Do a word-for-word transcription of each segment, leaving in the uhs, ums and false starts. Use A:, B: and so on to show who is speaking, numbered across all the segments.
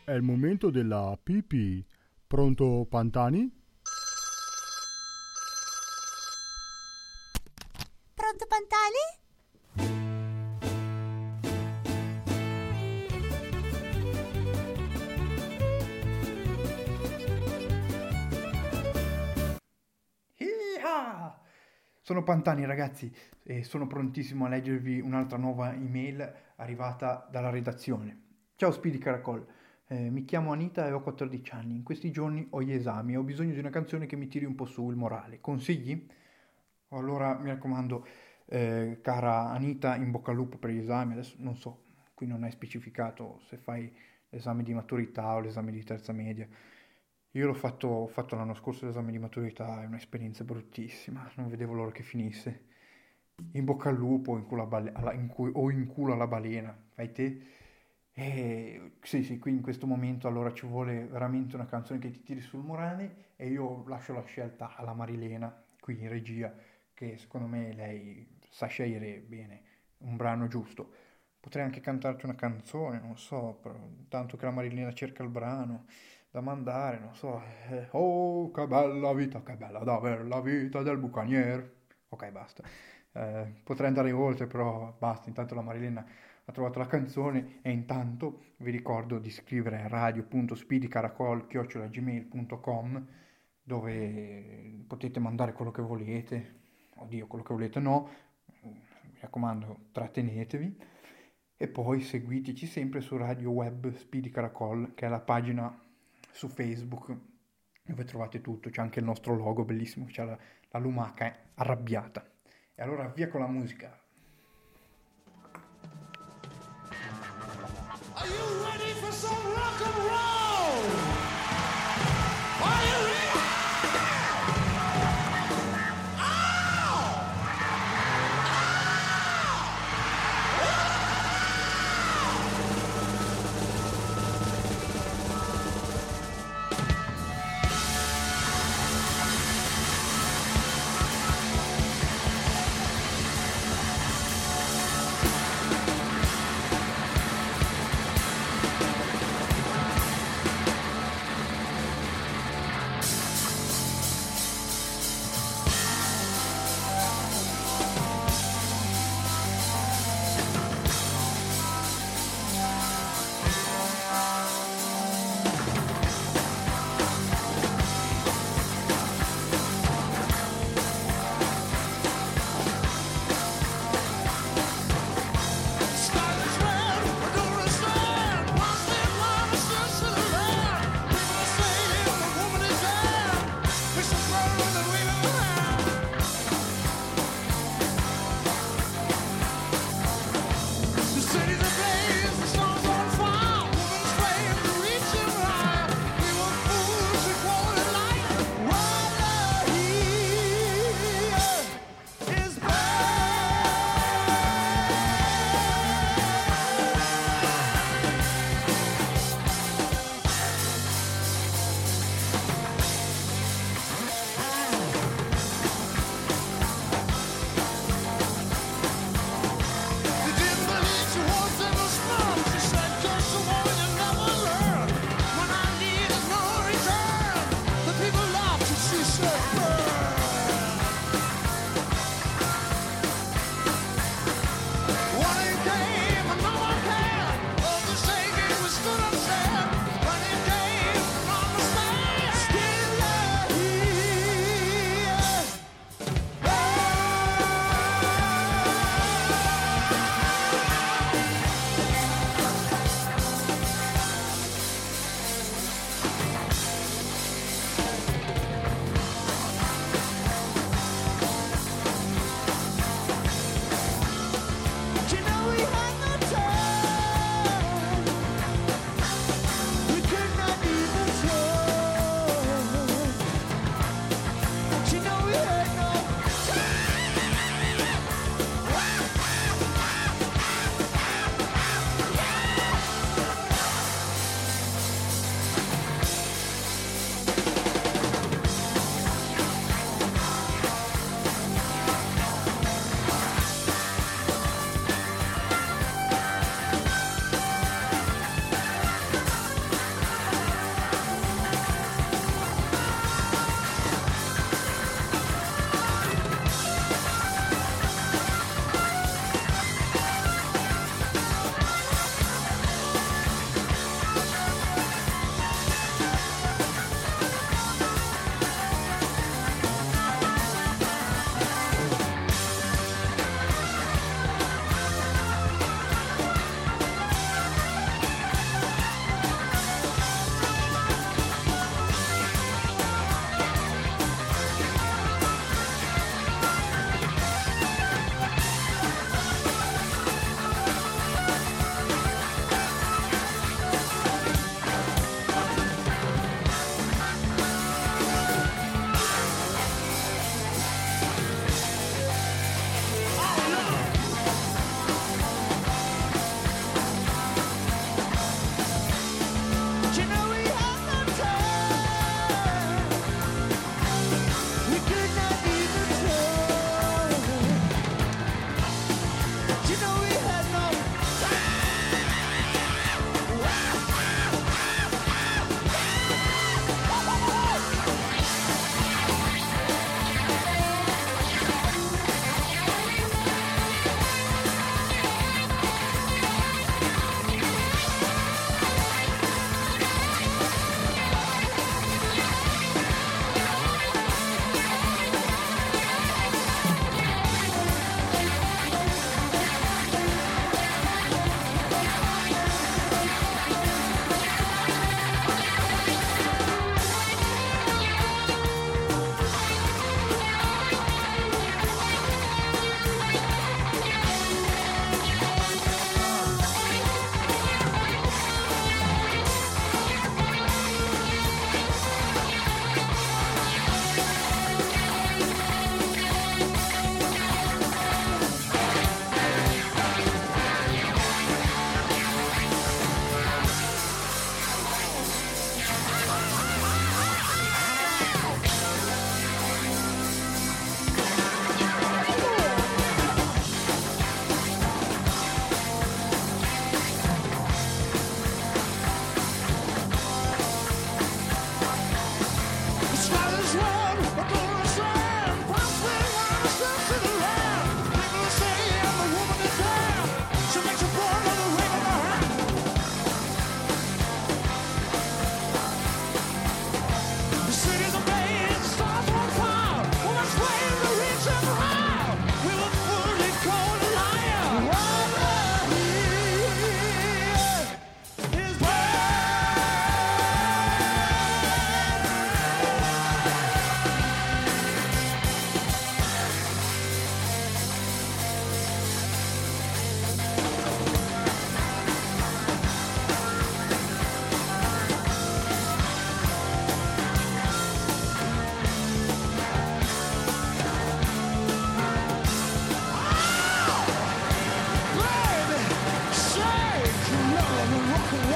A: È il momento della pipì. Pronto, Pantani?
B: Pronto, Pantani?
C: Iha! Sono Pantani, ragazzi, e sono prontissimo a leggervi un'altra nuova email arrivata dalla redazione. Ciao Speedy Caracol, eh, mi chiamo Anita e ho quattordici anni. In questi giorni ho gli esami e ho bisogno di una canzone che mi tiri un po' su il morale. Consigli? Allora, mi raccomando, eh, cara Anita, in bocca al lupo per gli esami. Adesso non so, qui non è specificato se fai l'esame di maturità o l'esame di terza media. Io l'ho fatto, ho fatto l'anno scorso l'esame di maturità, è un'esperienza bruttissima, non vedevo l'ora che finisse. In bocca al lupo in culo a bale- alla- in cu- o in culo alla balena, fai te? E sì, sì, qui in questo momento allora ci vuole veramente una canzone che ti tiri sul morale e io lascio la scelta alla Marilena, qui in regia, che secondo me lei sa scegliere bene un brano giusto. Potrei anche cantarti una canzone, non so, però, tanto che la Marilena cerca il brano da mandare, non so. eh, oh, che bella vita, che bella davvero la vita del bucaniere. Ok, basta. Eh, potrei andare oltre, però basta. Intanto la Marilena ha trovato la canzone e intanto vi ricordo di scrivere a radio punto speedycaracol chiocciola gmail punto com dove potete mandare quello che volete. Oddio, quello che volete no. Mi raccomando, trattenetevi. E poi seguiteci sempre su Radio Web Speedy Caracol, che è la pagina su Facebook dove trovate tutto, c'è anche il nostro logo bellissimo, c'è la, la lumaca arrabbiata. E allora via con la musica.
D: Are you ready for some rock and roll? Are you ready?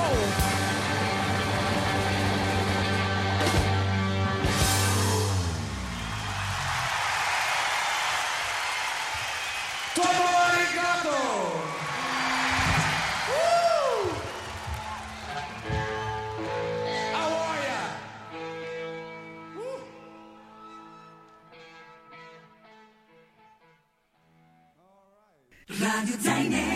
E: Radio Zaine.